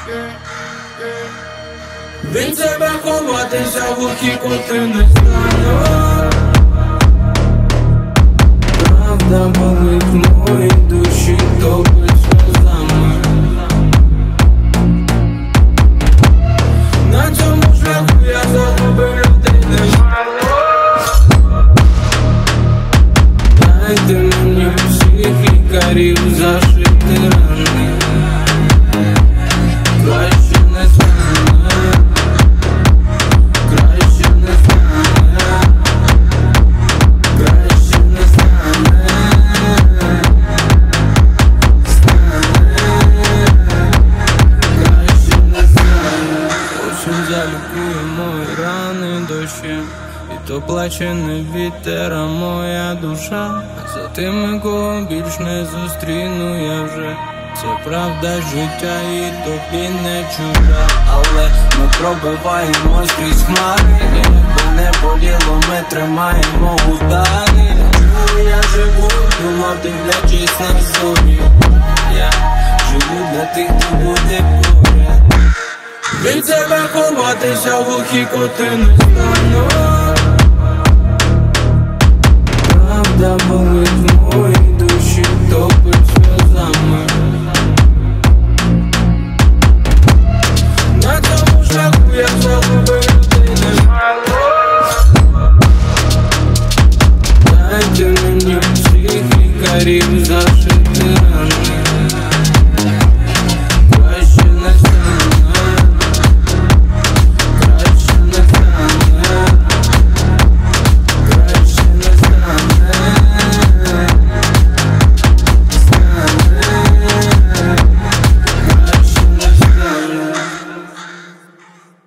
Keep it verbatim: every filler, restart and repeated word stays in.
Від тебе ховатися в глухі кути не стану. Правда болить в моїй душі, топить сльозами. На цьому шляху я загубив людей немало. Дайте мені всіх лікарів зашити рани. Краще не стане, краще не стане, краще не стане, стане, краще не стане. Осінь залікує мої рани дощем, і то плаче не вітер, а моя душа. За тими, кого більш не зустріну я вже. Це правда життя і тобі не чужа. Але ми пробиваємось крізь хмари. Якби не боліло, ми тримаємо удари. Чому я живу, думав, дивлячись на зорі. Я живу для тих, хто буде поряд. Від себе ховатися в глухі кути не стану.